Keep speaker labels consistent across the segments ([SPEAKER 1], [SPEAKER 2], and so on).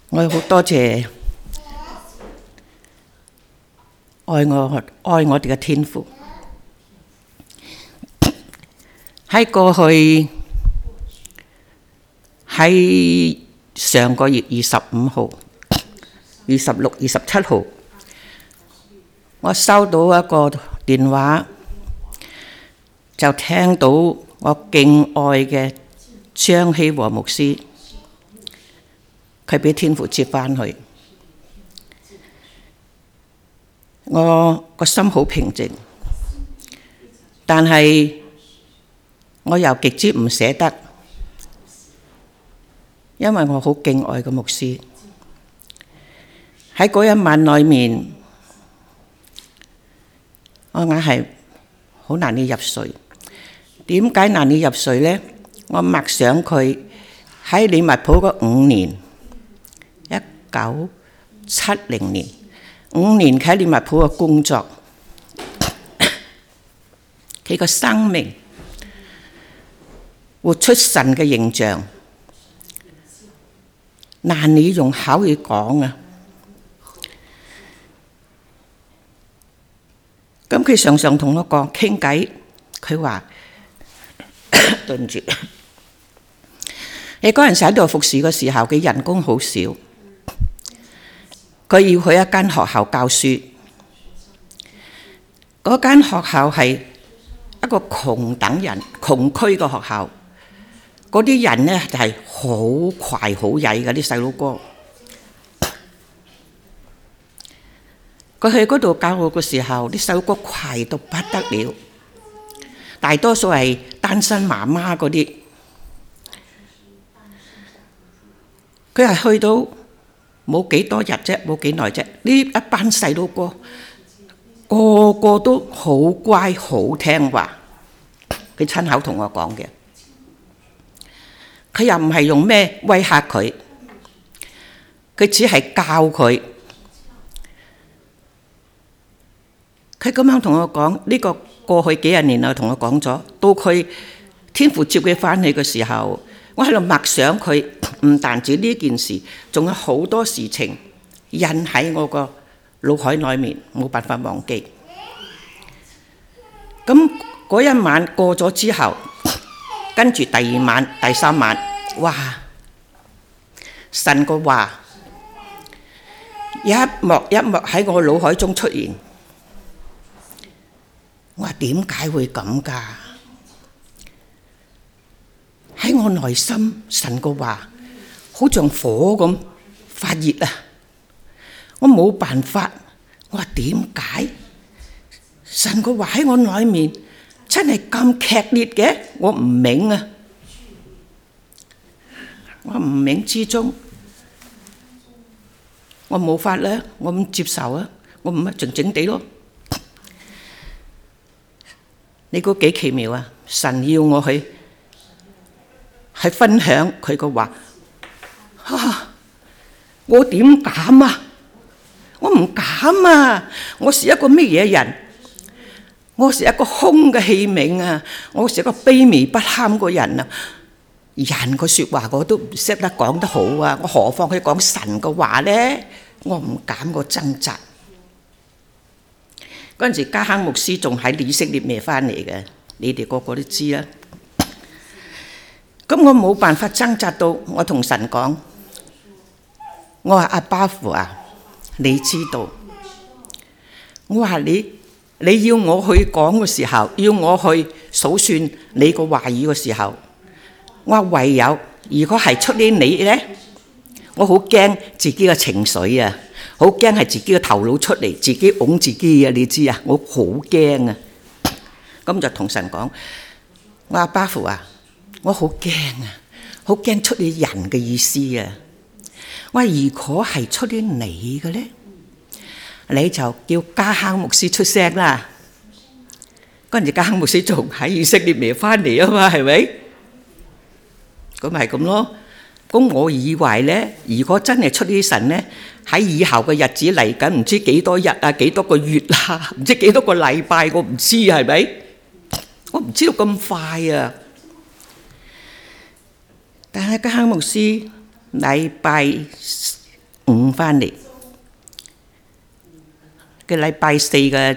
[SPEAKER 1] 我好多謝愛我哋嘅天父。喺過去喺上個月25號、26、27號，我收到一個電話，就聽到我敬愛嘅張希和牧師，佢俾天父接返去，我個心好平靜，但係我又極之唔捨得，因為我好敬愛嘅牧師。喺嗰一晚裏面，我硬係好難以入睡。點解難以入睡呢？我默想佢喺利物浦嗰5年，1970年5年喺利物浦嘅工作，佢個生命活出神嘅形象，難以用口語講啊！咁佢常常同我講傾偈，佢話對唔住，你嗰陣時喺度服侍嘅時候，佢人工好少，佢要去一間學校教書，嗰間學校係一個窮等人、窮區嘅學校，嗰啲人呢就係好攰好曳嘅啲細佬哥。佢去嗰度教學嘅時候，啲細佬哥攰到不得了，大多數係單身媽媽嗰啲。佢係去到冇幾多日啫，冇幾耐啫，呢一班細佬哥個個都好乖好聽話。佢親口同我講嘅，佢又唔係用咩威嚇佢，佢只係教佢。佢咁樣同我講，呢個過去幾十年來同我講咗，到佢天父接佢返去嘅時候，我喺度默想佢，唔單止呢件事，仲有好多事情印喺我個腦海裏面，冇辦法忘記。咁嗰一晚過咗之後，跟住第2晚、第3晚，哇！神個話一幕一幕喺我腦海中出現。我話點解會咁㗎？喺我內心，神個話好像火咁發熱啊！我冇辦法。我話點解？神個話喺我裏面真係咁劇烈嘅，我唔明啊！我唔明之中，我冇法啦，我唔接受啊，我唔乜靜靜地咯。你估幾奇妙啊！神要我去分享佢個話，我點敢啊？我唔敢啊！我是一個乜嘢人？我是一個空嘅器皿啊！我是一個卑微不堪個人啊！人個説話我都唔識得講得好啊！我何況佢講神個話呢？我唔敢，我掙扎。嗰陣時，加亨牧師仲喺以色列未返嚟嘅，你哋個個都知啦。咁我冇辦法掙扎到，我同神講：我話阿爸父啊，你知道。我話你要我去講嘅時候，要我去數算你個話語嘅時候，我話唯有如果係出於你呢，我好驚自己嘅情緒啊！好驚係自己嘅頭腦出嚟，自己擁自己啊！你知啊，我好驚啊！咁就同神講：我阿爸父啊，我好驚啊，好驚出於人嘅意思啊！我話如果係出於你嘅咧，你就叫加亨牧師出聲啦。嗰陣時加亨牧師仲喺以色列未返嚟啊嘛，係咪？咁咪係咁咯。咁我以為咧，如果真係出於神咧，喺以後嘅日子嚟緊，唔知幾多日啊，幾多個月啊，唔知幾多個禮拜，我唔知係咪？我唔知道咁快啊！但係加亨牧師禮拜 5翻嚟，嘅禮拜4嘅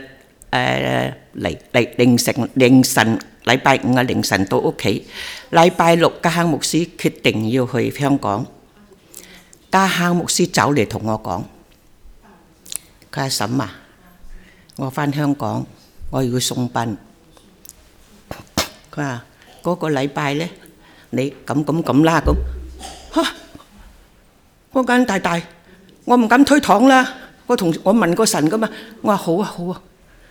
[SPEAKER 1] 凌晨禮拜5嘅凌晨到屋企，禮拜6家亨牧師決定要去香港，家亨牧師走嚟同我講：佢話嬸啊，我翻香港，我要送殯。佢話嗰個禮拜咧，你咁啦咁。嚇！嗰間大大，我唔敢推搪啦。我問過神噶嘛，我話好啊好啊。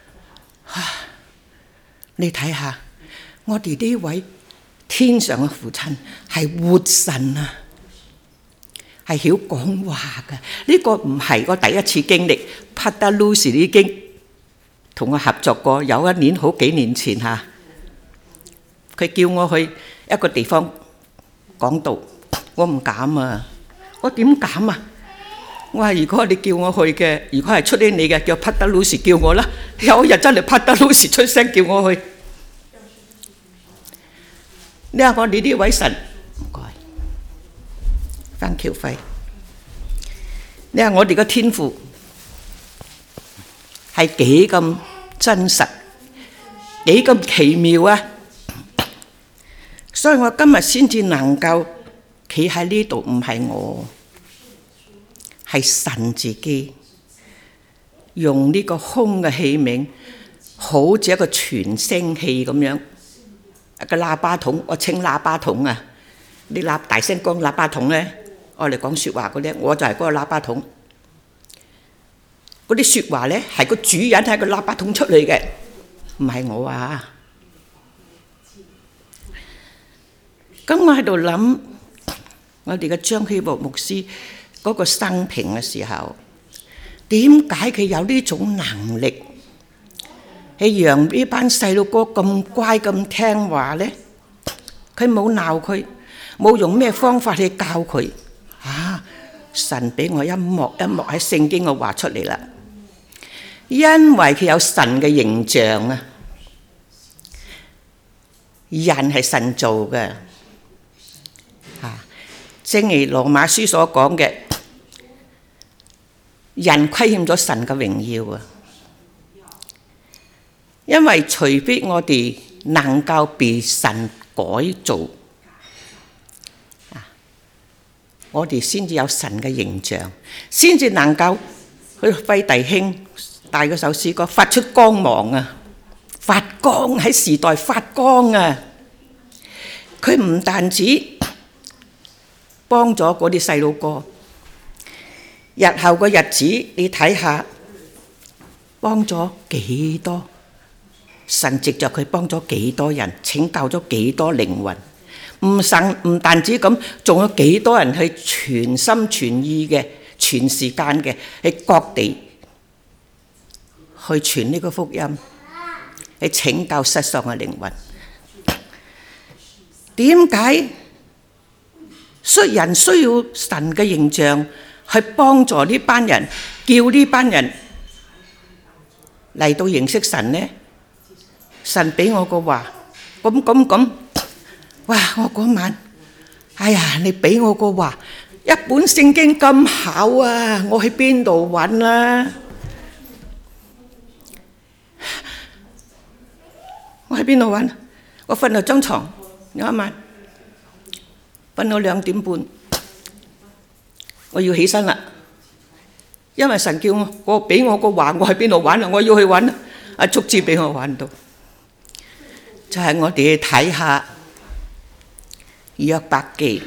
[SPEAKER 1] 你睇下，我哋呢位天上嘅父親係活神啊，係曉講話嘅。呢個唔係我第一次經歷。Pastor Lucy 已經同我合作過，有一年好幾年前嚇，佢叫我去一個地方講道，我唔敢啊！我點敢啊？我話如果你叫我去嘅，如果係出啲你嘅，叫Pastor Lucy叫我啦。有一日真係Pastor Lucy出聲叫我去。你話我哋呢位神，唔該，翻橋費。你話我哋個天父係幾咁真實，幾咁奇妙啊！所以我今日先至能夠企喺呢度，唔係我，係神自己用呢個空嘅器皿，好似一個傳聲器咁樣，一個喇叭筒，我稱喇叭筒啊！你大聲講喇叭筒咧，我嚟講説話嗰啲，我就係嗰個喇叭筒。嗰啲説話咧係個主人喺個喇叭筒出嚟嘅，唔係我啊！咁我喺度諗，我哋嘅張希博牧師嗰個生平嘅時候，點解佢有呢種能力，係讓呢班細路哥咁乖咁聽話咧？佢冇鬧佢，冇用咩方法去教佢。神俾我一幕一幕喺聖經度畫出嚟啦，因為佢有神嘅形象啊，人係神做嘅。正如羅馬書所講嘅，人虧欠咗神嘅榮耀啊！因為除非我哋能夠被神改造，我哋先至有神嘅形象，先至能夠去輝弟兄帶嗰首詩歌發出光芒啊！發光喺時代發光啊！佢唔單止幫咗嗰啲細路哥，日後個日子你睇下，幫咗幾多？神藉着佢幫咗幾多人，拯救咗幾多靈魂？唔單止咁，仲有幾多人去全心全意嘅、全時間嘅喺各地去傳呢個福音，去拯救失喪嘅靈魂？點解？人需要神嘅形象去幫助呢班人，叫呢班人嚟到認識神呢？神俾我個話，咁，哇！我嗰晚，哎呀，你俾我個話，一本聖經咁厚啊，我喺邊度揾啊？我喺邊度揾？我瞓到張床有一晚。瞓到2點半，我要起身啦，因為神叫我俾我個話，我喺邊度玩啊？我要去揾啊！足之俾我揾到，就係我哋去睇下約伯記，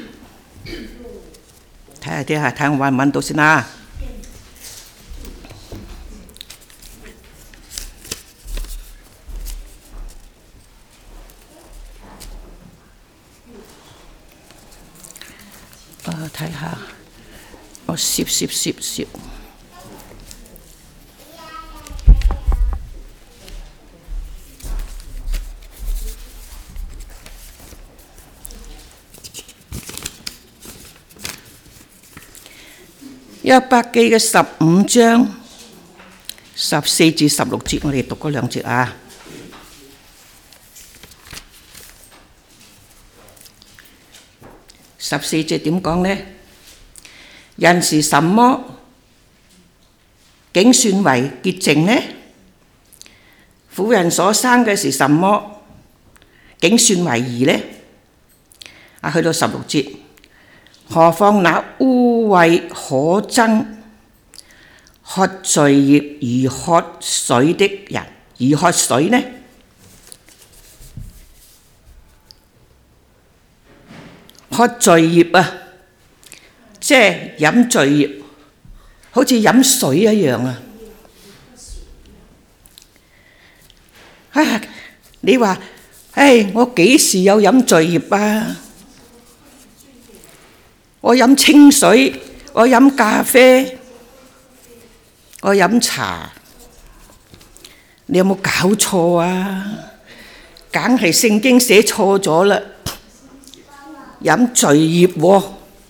[SPEAKER 1] 睇下我揾唔揾到先啦。睇下，我攝。約伯記嘅15章14至16節，我哋讀嗰2節啊。14節點講呢？ 人是什麼竟算為潔淨呢？婦人所生嘅是什麼竟算為義呢？去到16節，何況那污穢可憎、喝罪孽而喝水的人，而喝水呢？喝罪孽啊，即係飲罪孽，好似飲水一樣啊！你話，我幾時有飲罪孽啊？我飲清水，我飲咖啡，我飲茶，你有冇搞錯啊？梗係聖經寫錯咗啦！飲罪孽喎，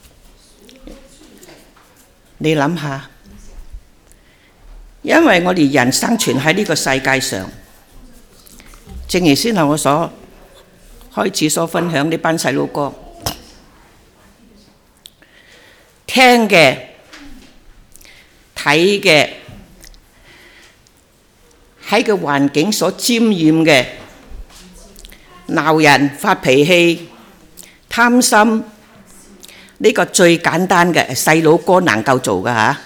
[SPEAKER 1] 你諗下，因為我哋人生存喺呢個世界上，正如先後我開始所分享呢班細路哥聽嘅、睇嘅，喺個環境所沾染嘅，鬧人、發脾氣、貪心，呢個最簡單嘅細佬哥能夠做嘅嚇。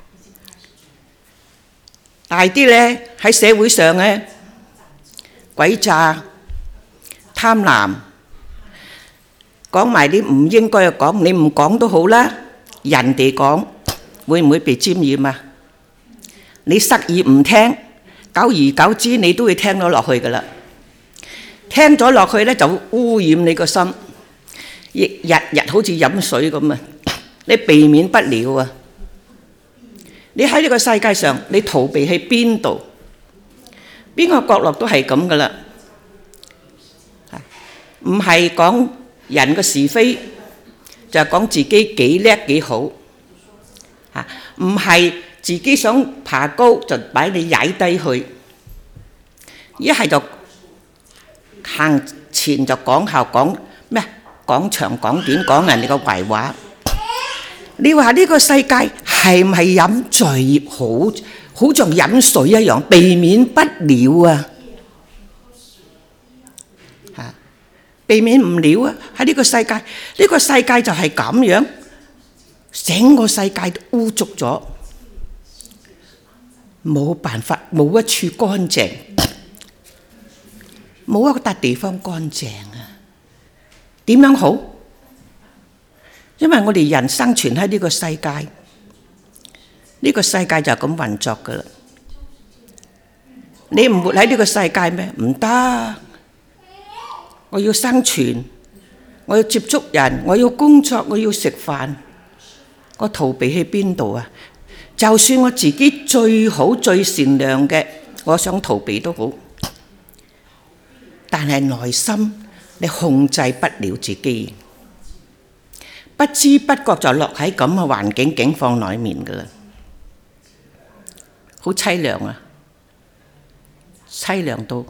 [SPEAKER 1] 大啲呢，喺社會上呢，詭詐、貪婪，講埋啲唔應該嘅講，你唔講都好啦，人哋講會唔會被沾染啊？你塞耳唔聽，久而久之你都會聽咗落去噶啦。聽咗落去呢，就污染你個心，亦日日好似飲水咁啊！你避免不了啊！你喺呢個世界上，你逃避去邊度？邊個角落都係咁噶啦，唔係講人嘅是非，就係講自己幾叻幾好，唔係自己想爬高就擺你踩低去，一係就行前就講後講咩？講長講短，講人哋嘅壞話。你話呢個世界係唔係飲罪孽好像飲水一樣，避免不了啊！避免唔了啊！喺呢個世界，呢個世界就係咁樣，整個世界都污濁咗，冇辦法，冇一處乾淨，冇一個笪地方乾淨啊！點樣好？因為我哋人生存喺呢個世界，呢個世界就係咁運作噶啦。你唔活喺呢個世界咩？唔得！我要生存，我要接觸人，我要工作，我要食飯，我逃避去邊度啊？就算我自己最好最善良嘅，我想逃避都好，但係內心你控制不了自己，不知不覺就落喺咁嘅環境境況裏面噶啦，好凄涼啊！凄涼到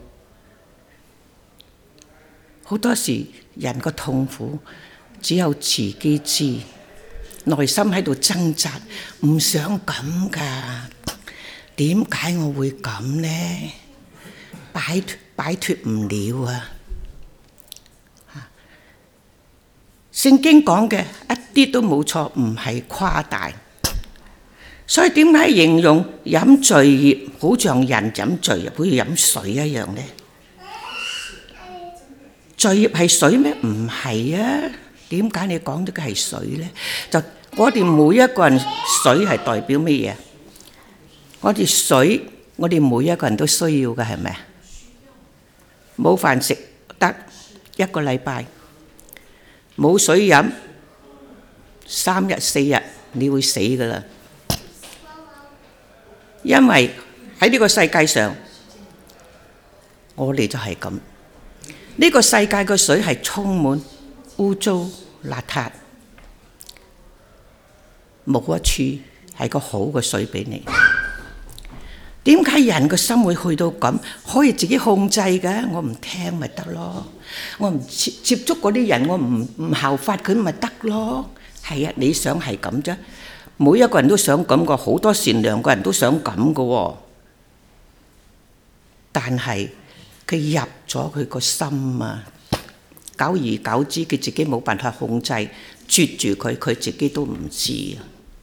[SPEAKER 1] 好多時人個痛苦只有自己知，內心喺度掙扎，唔想咁噶，點解我會咁呢？擺脫唔了啊！聖經講嘅一啲都冇錯，唔係誇大。所以點解形容飲罪孽好像人飲罪孽，好似飲水一樣呢？罪孽係水咩？唔係啊！點解你講咗嘅係水呢？就我哋每一個人，水係代表乜嘢？我哋水，我哋每一個人都需要嘅，係咪啊？冇飯食得一個禮拜，冇水飲3日4日，你會死噶啦！因為喺呢個世界上，我哋就係咁。呢個世界嘅水係充滿污糟邋遢，冇一處係個好嘅水俾你。點解人個心會去到咁？可以自己控制嘅，我唔聽咪得咯，我唔接觸嗰啲人，我唔效法佢咪得咯。係啊，你想係咁啫， 每一個人都想咁個，好多善良嘅人都想咁嘅喎。但係佢入咗佢個心啊，久而久之，佢自己冇辦法控制，啜住佢，佢自己都唔知啊。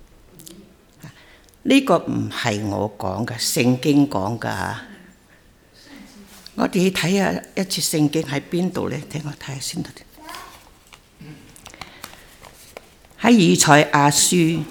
[SPEAKER 1] 呢個唔係我講嘅，聖經講㗎。我哋睇下一節聖經喺邊度咧？聽我睇下先得。喺以賽亞書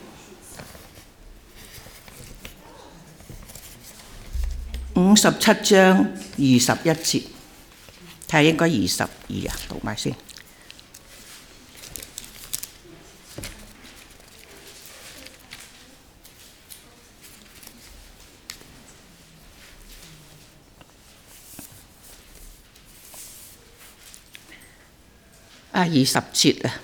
[SPEAKER 1] 57章21節，睇下應該22啊，讀埋先。20節啊，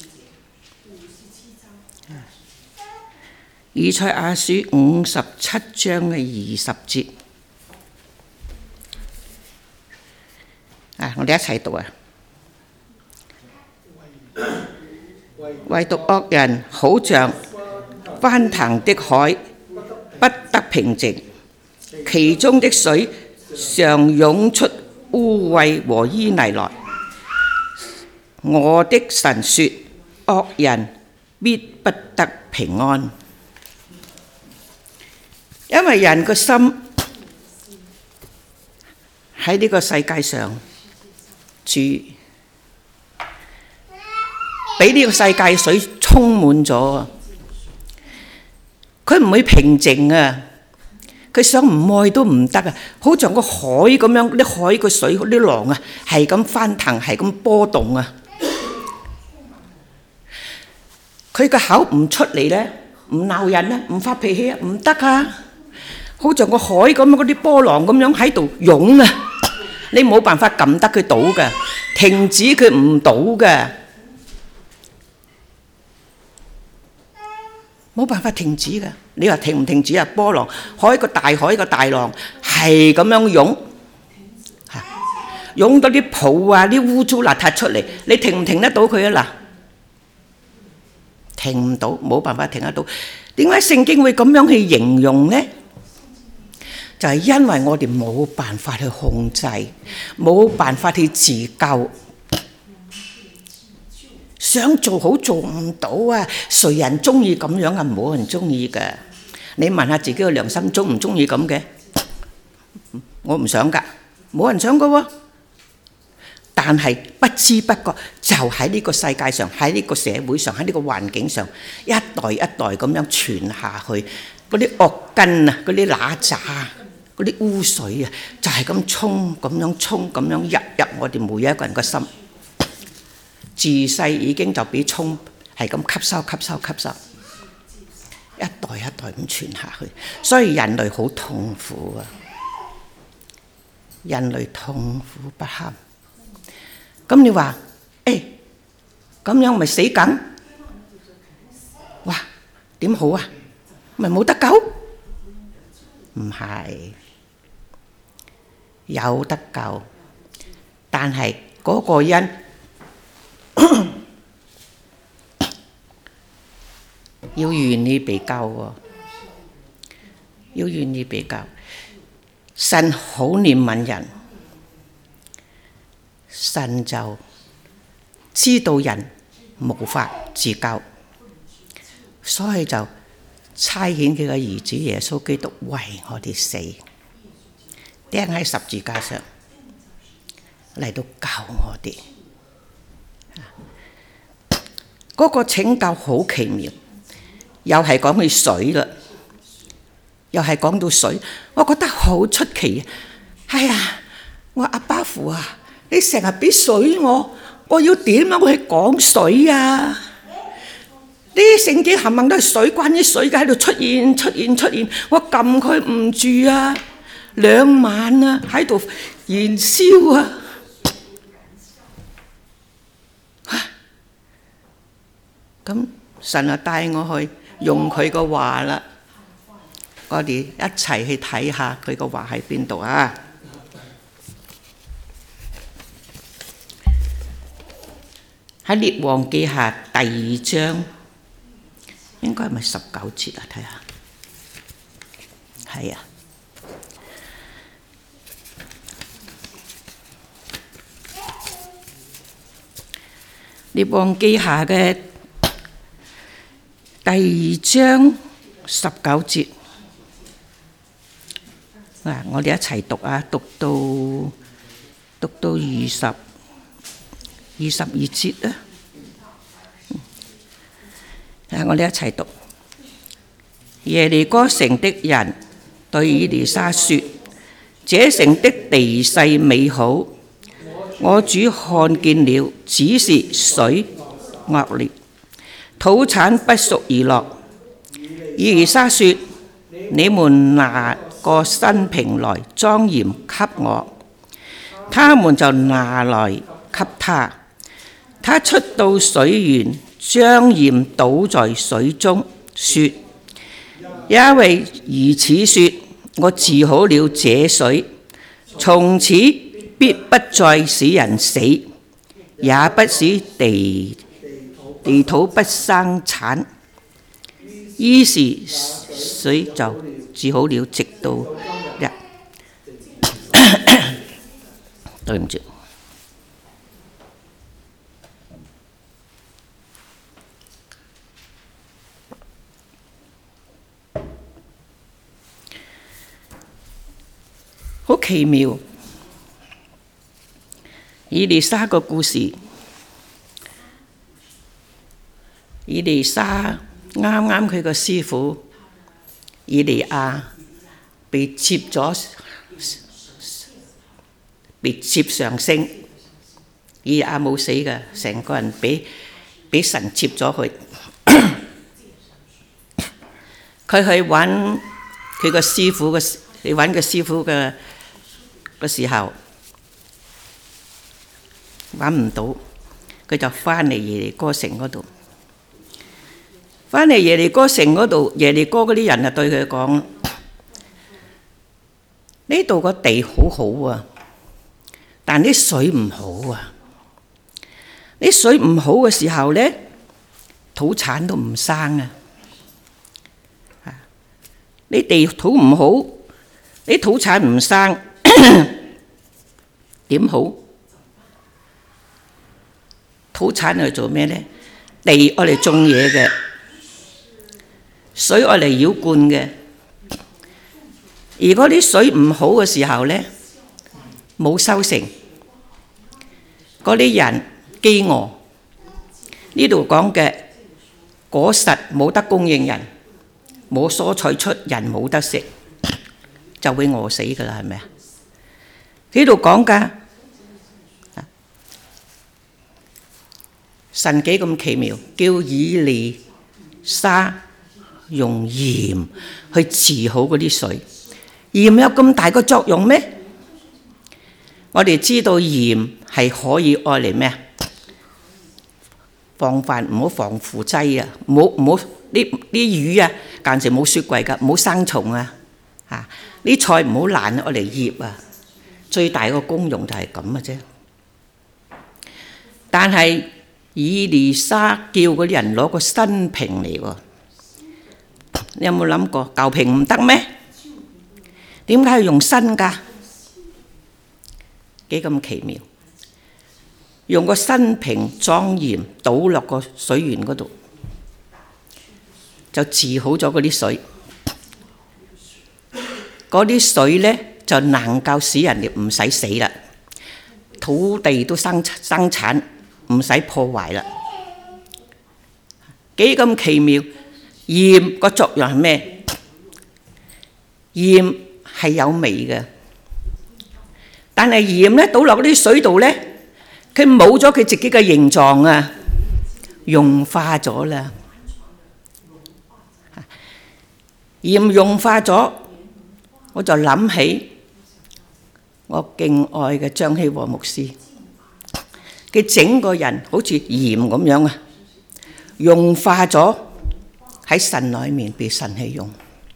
[SPEAKER 1] 以賽亞書57章嘅20節。我哋一齊讀啊！唯獨惡人好像翻騰的海，不得平靜，其中的水常湧出污穢和淤泥來。我的神說：惡人必不得平安，因為人個心喺呢個世界上住，俾呢個世界水充滿咗，佢唔會平靜啊！佢想唔愛都唔得啊！好似個海咁樣，啲海個水啲浪啊，係咁翻騰，係咁波動啊！佢個口唔出嚟咧，唔鬧人啊，唔發脾氣啊，唔得啊！好似個海咁樣，嗰啲波浪咁樣喺度湧啊！你冇辦法撳得佢倒㗎，停止佢唔到㗎，冇辦法停止㗎。你話停唔停止啊？波浪，海個大浪係咁樣湧，湧到啲泡啊、啲污糟邋遢出嚟，你停唔停得到佢啊？嗱，停唔到，冇辦法停得到。點解聖經會咁樣去形容呢？就係因為我哋冇辦法去控制，冇辦法去自救，想做好做唔到啊！誰人中意咁樣啊？冇人中意嘅。你問下自己個良心，中唔中意咁嘅？我唔想㗎，冇人想㗎喎。但係不知不覺就喺呢個世界上，喺呢個社會上，喺呢個環境上，一代一代咁樣傳下去，嗰啲惡根啊，嗰啲乸渣，嗰啲污水啊，就係咁沖，咁樣沖，咁樣入我哋每一個人個心。自細已經就俾沖，係咁吸收，一代一代咁傳下去，所以人類好痛苦啊！人類痛苦不堪。咁你話，咁樣咪死梗？哇，點好啊？咪冇得救？唔係，有得救，但係嗰個人要願意被救喎，要願意被救。神好憐憫人，神就知道人無法自救，所以就差遣佢嘅兒子耶穌基督為我哋死，釘喺十字架上嚟到救我哋。嗰個拯救好奇妙，又係講起水啦，又係講到水，我覺得好出奇啊！係啊，我阿爸父啊，你成日俾水我要點樣去講水啊？呢啲聖經冚唪唥都係水，關於水嘅喺度出現，我撳佢唔住啊！2晚啊，喺度燃燒啊！咁神啊帶我去用佢個話啦，我哋一齊去睇下佢個話喺邊度啊！喺列王記下第2章應該係咪19節啊？睇下，係啊。列王記下嘅第2章19節，我哋一齊讀啊，讀到22節啊。我哋一齊讀。耶利哥城的人對以利沙說：這城的地勢美好，我主看見了，只是水惡劣，土產不熟而落。以利沙說：你們拿個新瓶來裝鹽給我。他們就拿來給他。他出到水源，將鹽倒在水中，說：因為如此說，我治好了這水，從此必不再使人死，也不使地土不生產。於是水就治好了，直到日。對唔住。好奇妙，以利沙個故事。以利沙啱啱佢個師傅以利亞被接上升，以利亞冇死嘅，成個人俾神接咗去。佢去揾佢個師傅嘅，去揾個師傅嘅時候揾唔到，佢就翻嚟耶利哥城嗰度。翻嚟耶利哥城嗰度，耶利哥嗰啲人就對佢講：呢度個地好好啊，但啲水唔好啊。啲水唔好嘅時候呢，土產都唔生啊。你地土唔好，你土產唔生，點好？土產係做咩呢？地愛嚟種嘢嘅，水愛嚟澆灌嘅。如果啲水唔好嘅時候呢，冇收成，嗰啲人飢餓。呢度講嘅果實冇得供應人，冇蔬菜出，人冇得食，就會餓死㗎啦，係咪啊？呢度講㗎，神幾咁奇妙，叫以利沙用鹽去治好嗰啲水。鹽有咁大個作用咩？我哋知道鹽係可以愛嚟咩？防範唔好防腐劑啊，唔好啲魚啊，間時冇雪櫃㗎，唔好生蟲啊，啲菜唔好爛愛嚟醃啊。最大個功用就係咁嘅啫。但係以利沙叫嗰啲人攞個新瓶嚟喎，你有冇諗過舊瓶唔得咩？點解要用新㗎？幾咁奇妙！用個新瓶裝鹽，倒落個水源嗰度，就治好咗嗰啲水。嗰啲水呢，就能夠使人哋唔使死啦，土地都生產，唔使破壞啦。幾咁奇妙！鹽個作用係咩？鹽係有味嘅，但係鹽呢倒落嗰啲水度呢，佢冇咗佢自己嘅形狀啊，融化咗啦。鹽融化咗，我就諗起我敬愛嘅張希和牧師，佢整個人好似鹽咁樣啊，融化咗喺神裏面被神起用。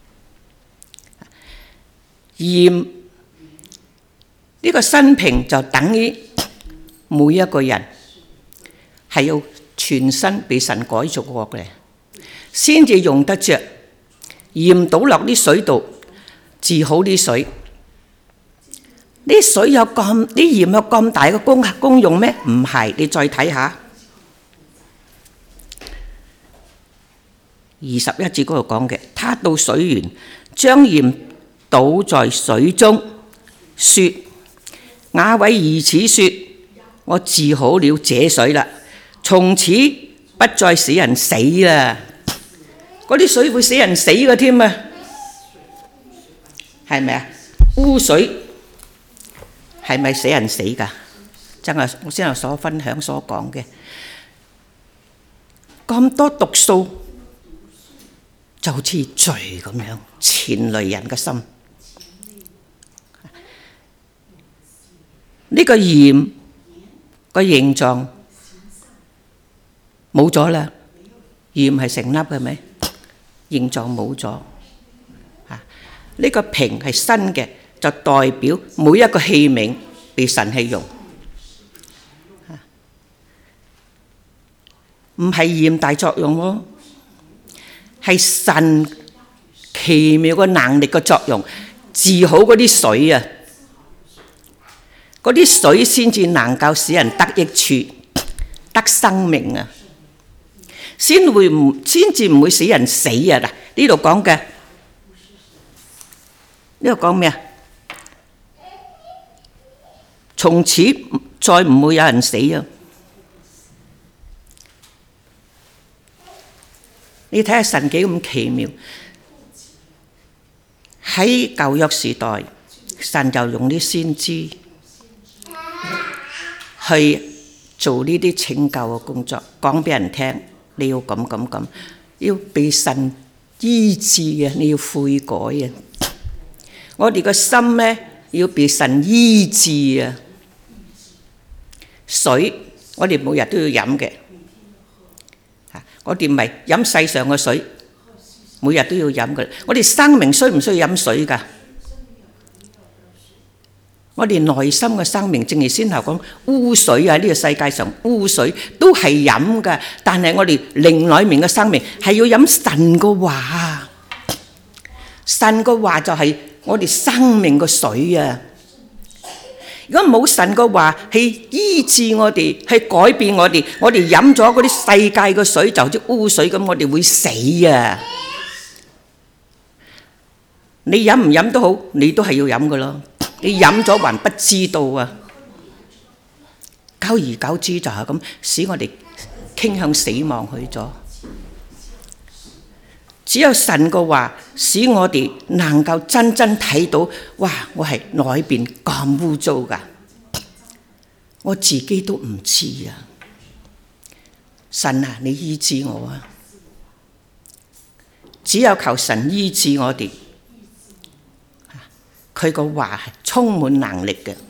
[SPEAKER 1] 鹽呢個新瓶就等於每一個人係要全身被神改造過嘅， 先至用得着。鹽倒落啲水度治好啲水，啲水有咁，啲鹽有咁大嘅功用咩？唔係，你再睇下21節嗰度講嘅，他到水源，將鹽倒在水中，說：雅偉兒子說，我治好了這水啦，從此不再使人死啦。嗰啲水會使人死嘅添啊，係咪啊？污水係咪使人死㗎？真係我先頭所分享所講嘅，咁多毒素就好似罪咁樣纏累人嘅心。呢個鹽個形狀冇咗啦，鹽係成粒嘅咪？形狀冇咗，呢個瓶係新嘅，就代表每一個器皿被神係用，唔係鹽大作用咯，係神奇妙嘅能力嘅作用，治好嗰啲水啊，嗰啲水先至能夠使人得益處、得生命啊！先至唔會使人死啊！嗱，呢度講嘅，呢度講咩啊？從此再唔會有人死啊！你睇下神幾咁奇妙，喺舊約時代，神就用啲先知去做呢啲拯救嘅工作，講俾人聽。你要咁，要被神醫治嘅，你要悔改嘅。我哋個心呢，要被神醫治啊！水，我哋每日都要飲嘅。我哋唔係飲世上嘅水，每日都要飲嘅。我哋生命需唔需要飲水㗎？我哋內心嘅生命，正如先頭講污水啊，呢個世界上污水都係飲㗎，但係我哋靈裡面嘅生命係要飲神嘅話，神嘅話就係我哋生命嘅水啊！如果冇神嘅話係醫治我哋，係改變我哋，我哋飲咗嗰啲世界嘅水就好似污水咁，我哋會死啊！你飲唔飲都好，你都係要飲㗎咯。你飲咗還不知道啊！久而久之就係咁，使我哋傾向死亡去咗。只有神嘅話，使我哋能夠真正睇到，哇！我係內邊咁污糟㗎，我自己都唔知啊！神啊，你醫治我啊！只有求神醫治我哋。佢個話係充滿能力嘅。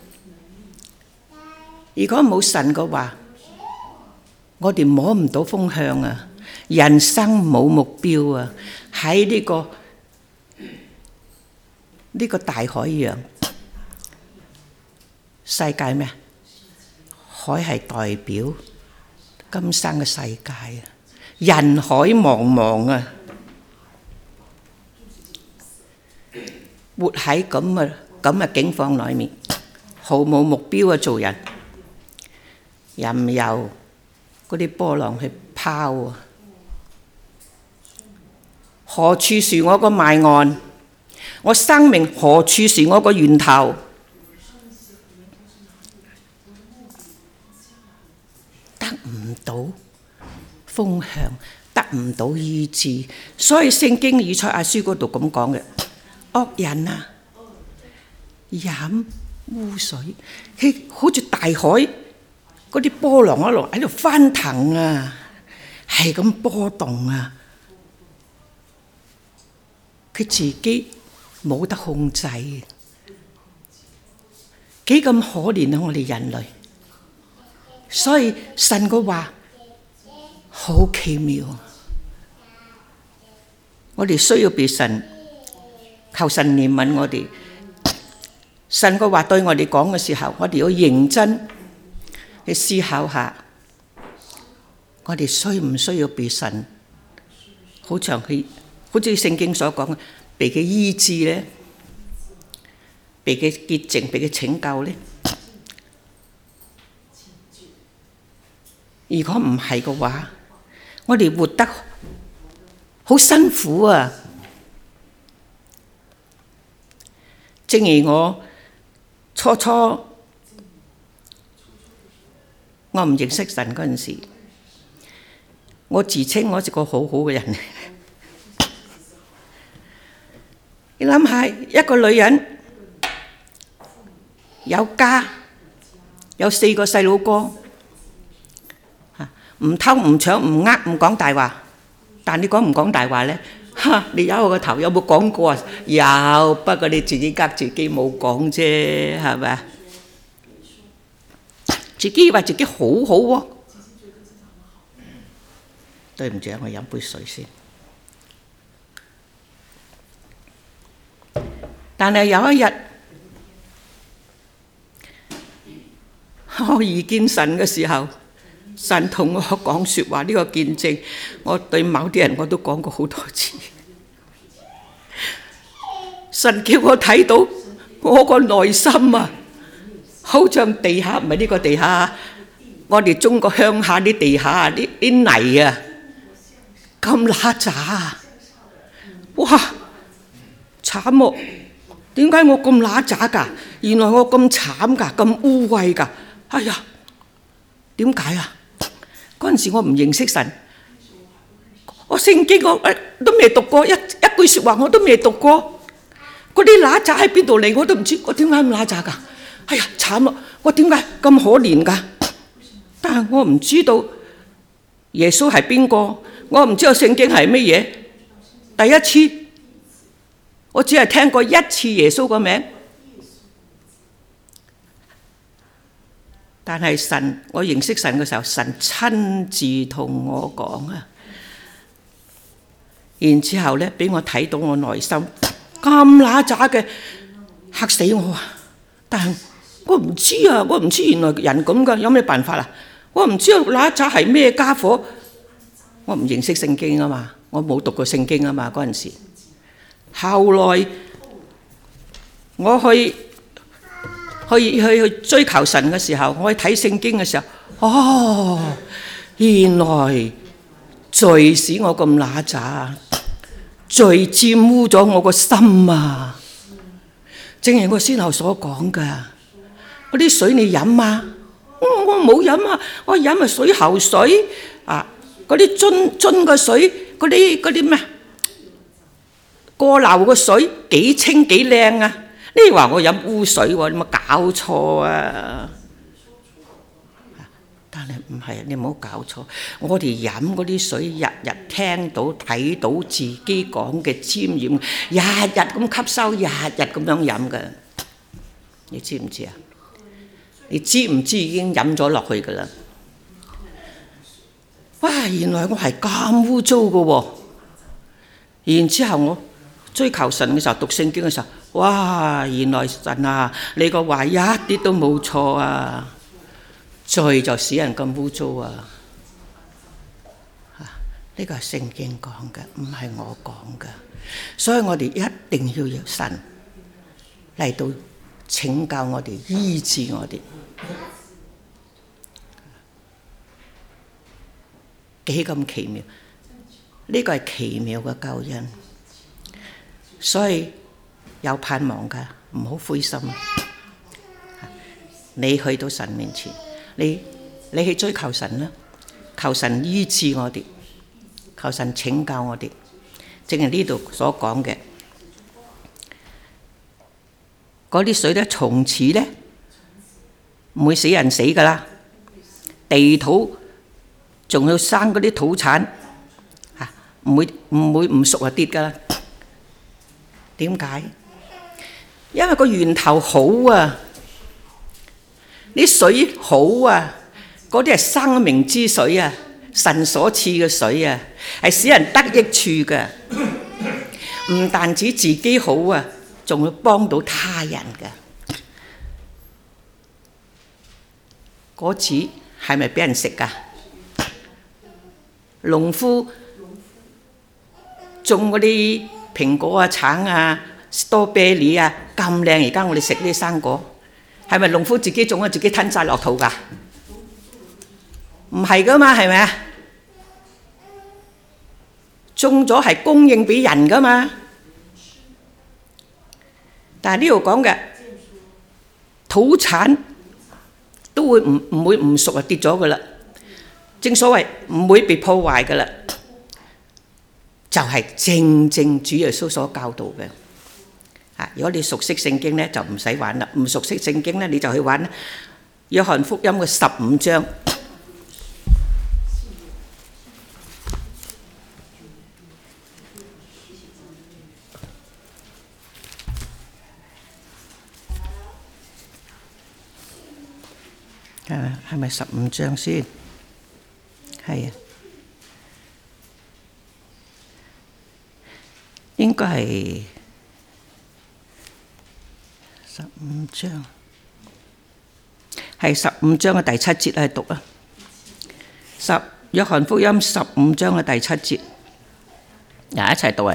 [SPEAKER 1] 如果冇神嘅話，我哋摸唔到風向啊，人生冇目標啊，喺呢個大海洋世界咩？海係代表今生嘅世界啊，人海茫茫啊！活喺咁嘅境況裏面，毫無目標嘅做人，任由嗰啲波浪去拋啊！何處是我個埋岸？我生命何處是我個源頭？得唔到風向，得唔到醫治，所以聖經以賽亞書嗰度咁講嘅。惡人啊，飲污水，佢好似大海嗰啲波浪一路喺度翻騰啊，係咁波動啊，佢自己冇得控制，幾咁可憐啊！我哋人類，所以神嘅話好奇妙，我哋需要被神。求神憐憫我哋，神嘅話對我哋講嘅時候，我哋要認真去思考下，我哋需唔需要被神好好似聖經所講嘅，被佢醫治咧，被佢潔淨，被佢拯救咧。如果唔係嘅話，我哋活得好辛苦啊！正如我初我唔認識神嗰陣時，我自稱我係個好好嘅人。你諗下，一個女人有家，有4個細佬哥，唔偷唔搶唔呃唔講大話，但你講唔講大話咧？你有我個頭有冇講過啊？有，不過你自己呃自己冇講啫，係咪啊？自己話自己好好喎。對唔住啊，我飲杯水先。但係有一日，我遇見神嘅時候，神同我講説話，呢個見證，我對某啲人我都講過好多次。神叫我睇到我個內心啊，好像地下，唔係呢個地下，我哋中國鄉下啲地下啊，啲泥啊，咁乸渣啊！哇，慘喎！點解我咁乸渣㗎？原來我咁慘㗎，咁污穢㗎！哎呀，點解啊？嗰陣時我唔認識神，我聖經我都未讀過，一句説話我都未讀過，嗰啲乸渣喺邊度嚟我都唔知，我點解咁乸渣㗎？哎呀，慘啊！我點解咁可憐㗎？但係我唔知道耶穌係邊個，我唔知道聖經係乜嘢。第一次我只係聽過一次耶穌個名，但係神，我認識神嘅時候，神親自同我講啊。然之後咧，俾我睇到我內心咁乸渣嘅，嚇死我啊！但係我唔知啊，我唔知原來人咁噶，有咩辦法啊？我唔知道乸渣係咩家伙，我唔認識聖經啊嘛，我冇讀過聖經啊嘛嗰陣時。後來我去追求神嘅時候，我去睇聖經嘅時候，哦，原來罪使我咁乸渣，罪沾污咗我個心啊！正如我先後所講噶，嗰啲水你飲啊？我冇飲啊，我飲係水喉水啊，嗰啲樽嘅水，嗰啲咩過流嘅水幾清幾靚啊！你話我飲污水喎，你冇搞錯啊！但係唔係，你唔好搞錯。我哋飲嗰啲水，日日聽到睇到自己講嘅沾染，日日咁吸收，日日咁樣飲嘅。你知唔知啊？你知唔知已經飲咗落去㗎啦？哇！原來我係咁污糟嘅喎。然之後我追求神嘅時候，讀聖經嘅時候，哇！原來神啊，你個話一啲都冇錯啊！罪就使人咁污糟啊！呢個係聖經講嘅，唔係我講嘅。所以我哋一定要有神嚟到拯救我哋，醫治我哋。幾咁奇妙！呢個係奇妙嘅救恩。所以有盼望㗎，唔好灰心。你去到神面前，你去追求神啦，求神醫治我哋，求神拯救我哋。正如呢度所講嘅，嗰啲水咧，從此咧唔會使人死㗎啦，地土仲要生嗰啲土產嚇，唔會唔熟就跌㗎啦。點解？因為個源頭好啊，啲水好啊，嗰啲係生命之水啊，神所賜嘅水啊，係使人得益處嘅。唔但止自己好啊，仲會幫到他人嘅。果子係咪俾人食㗎？農夫種嗰啲蘋果啊、橙啊、strawberry 啊咁靚，而家我哋食呢啲生果，係咪農夫自己種啊，自己吞晒落肚㗎？唔係㗎嘛，係咪啊？種咗係供應俾人㗎嘛。但係呢度講嘅土產都會唔會唔熟啊，跌咗㗎啦。正所謂唔會被破壞㗎啦，就係正正主耶穌所教導嘅。如果你熟悉聖經咧，就唔使玩啦；唔熟悉聖經咧，你就去玩約翰福音嘅15章。係咪15章先？係啊，應該係15章，係15章嘅第7節嚟讀啊。約翰福音15章嘅第7節，一齊讀啊！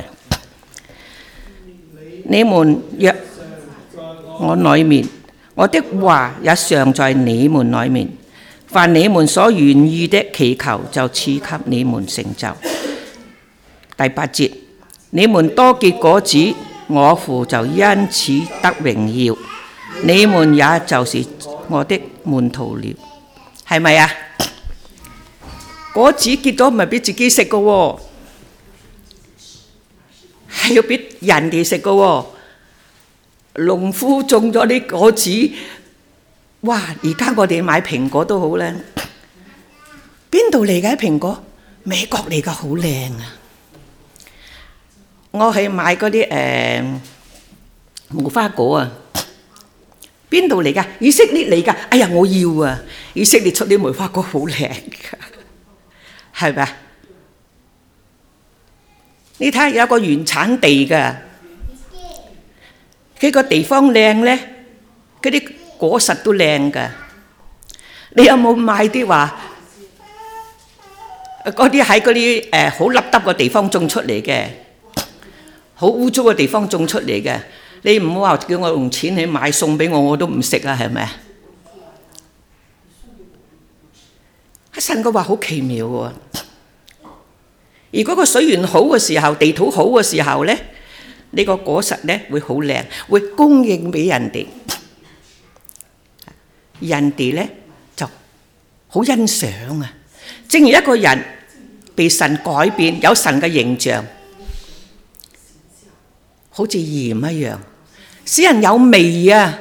[SPEAKER 1] 你們若我裏面，我的話也常在你們裏面，凡你們所願意的祈求，就賜給你們成就。第8節，你們多結果子，我父就因此得榮耀，你們也就是我的門徒了。係咪啊？果子結咗唔係俾自己食嘅喎，係要俾人哋食嘅喎。農夫種咗啲果子，哇！而家我哋買蘋果都好靚，邊度嚟嘅蘋果？美國嚟嘅，好靚啊！我去買嗰啲無花果啊，邊度嚟㗎？以色列嚟㗎。哎呀，我要啊！以色列出啲無花果好靚㗎，係咪啊？你睇下有個原產地㗎。佢個地方靚咧，嗰啲果實都靚㗎。你有冇買啲話嗰啲喺嗰啲好凹凸嘅地方種出嚟嘅，好污糟嘅地方種出嚟嘅？你唔好話叫我用錢去買送俾我，我都唔食啊，係咪啊？神嘅話好奇妙喎。如果個水源好嘅時候，地土好嘅時候咧，呢個果實咧會好靚，會供應俾人哋，人哋咧就好欣賞啊！正如一個人被神改變，有神嘅形象，好似鹽一樣，使人有味啊！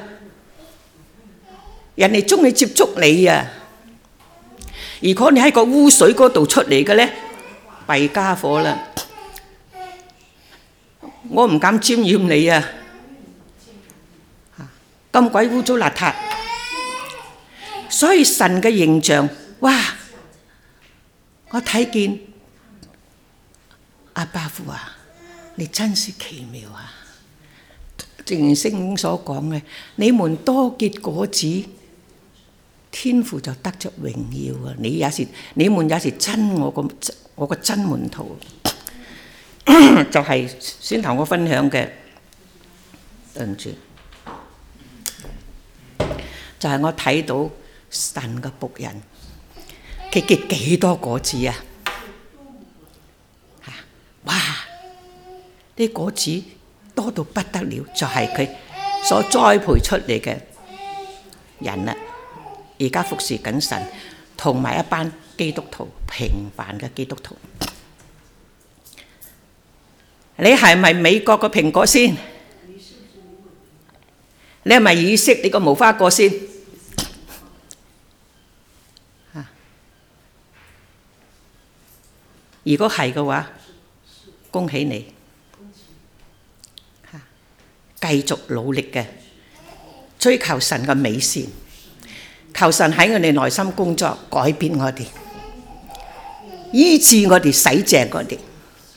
[SPEAKER 1] 人哋鍾意接觸你啊！如果你喺個污水嗰度出嚟嘅咧，弊家伙啦！我唔敢沾染你啊！咁鬼污糟邋遢，所以神嘅形象，哇！我睇見阿爸父啊，你真是奇妙啊！正如聖經所講嘅，你們多結果子，天父就得着榮耀啊！你們也是真我個真門徒。就係先頭我分享嘅，對唔住，就係我睇到神嘅僕人，佢結幾多果子啊！哇！啲果子多到不得了，就係佢所栽培出嚟嘅人啦。而家服侍緊神，同埋一班基督徒，平凡嘅基督徒。你係咪美國個蘋果先？你係咪以色列個無花果先？如果係嘅話，恭喜你，繼續努力嘅追求神嘅美善，求神喺我哋內心工作，改變我哋，醫治我哋，洗淨我哋。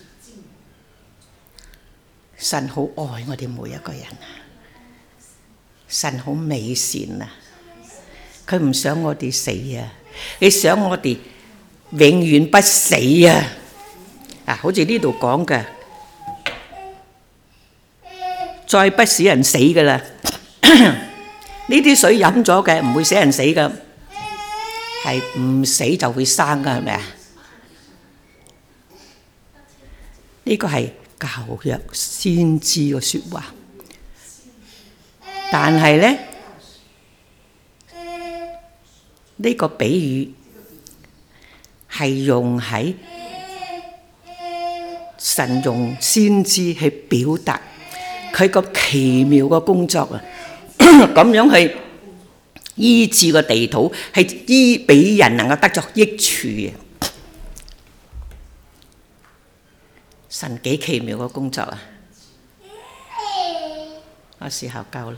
[SPEAKER 1] 神好愛我哋每一個人啊！神好美善啊！佢唔想我哋死啊！佢想我哋永遠不死啊！好似呢度講嘅， 再不使人死㗎啦。呢啲水飲咗嘅唔會使人死㗎，係唔死就會生㗎，係咪啊？呢個係舊約先知嘅説話，但係咧呢個比喻係用喺神用先知去表達佢個奇妙嘅工作啊！咁樣去醫治個地土，係醫俾人能夠得着益處嘅。神幾奇妙嘅工作啊！我時候夠啦，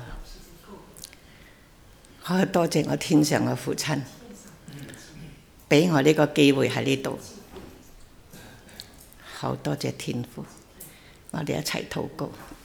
[SPEAKER 1] 我多謝我天上嘅父親，俾我呢個機會喺呢度。好多謝天父，我哋一齊禱告。